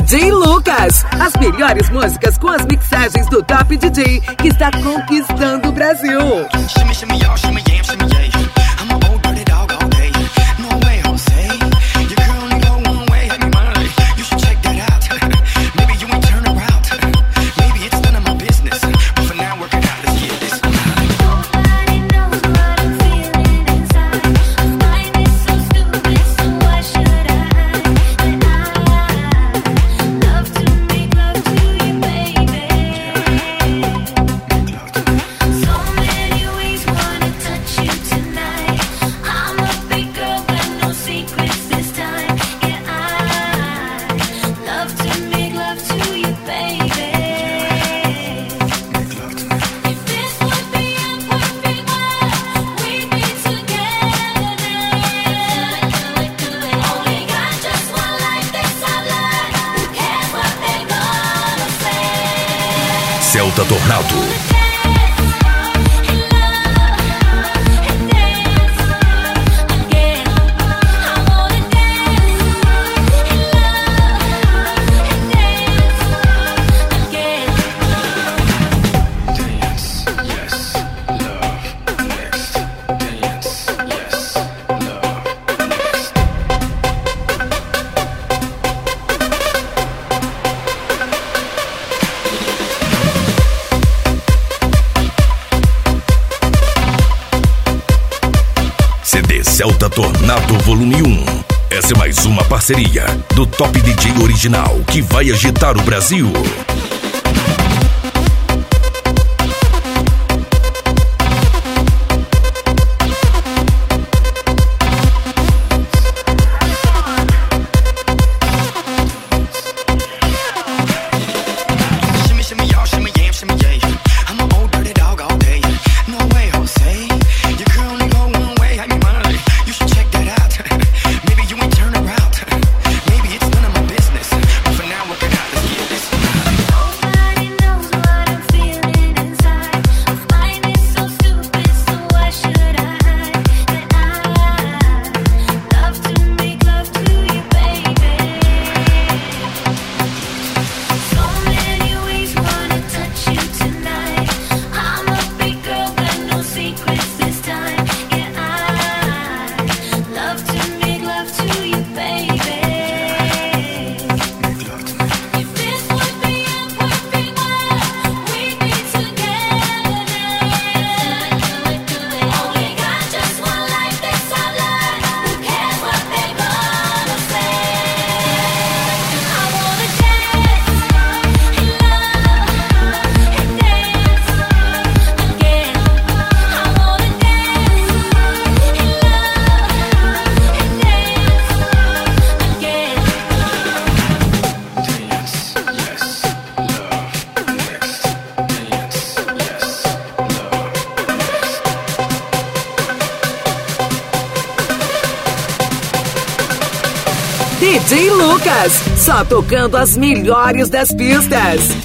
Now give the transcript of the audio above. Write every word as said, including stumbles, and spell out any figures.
D J Lucas, as melhores músicas com as mixagens do Top D J que está conquistando o Brasil. Shimmy, shimmy, y'all, shimmy, yam, shimmy, yay. I'm an old dirty dog all day. No way, Jose. Your girl only go one way, let me money. You should check that out. Maybe you ain't turn around. Maybe it's none of my business. But for now, work it out, let's get this. Nobody knows what I'm feeling inside. I find it so stupid, so why should I hide? That I love to make love to you, baby. So many ways wanna touch you tonight. I'm a big girl, but no secrets this time. Yeah, I love to make love to you, baby. If this would be a perfect world, we'd be together. Only got just one life, this our life. Who cares what they gonna say? Celta Tornado. C D Celta Tornado Volume um. Essa é mais uma parceria do Top D J original que vai agitar o Brasil. Shimmy, shimmy, y'all, shimmy, yam, shimmy, yay. I'm an old dirty dog all day. No way, Jose. Your girl only go one way, let me money. You should check that out. Maybe you ain't turn around. Maybe it's none of my business. But for now, work it out, let's get this. Nobody knows what I'm feeling inside. I find it so stupid, so why should I hide? That I love to make love to you, baby. So many ways wanna touch you tonight. I'm a big girl, but no secrets this time. Yeah, I love to make love to you, baby. If this would be a perfect world, we'd be together. Only got just one life, this our life. Who cares what they gonna say? I wanna dance and love and dance again. I wanna dance and love and dance again. D J Lucas, só tocando as melhores das pistas.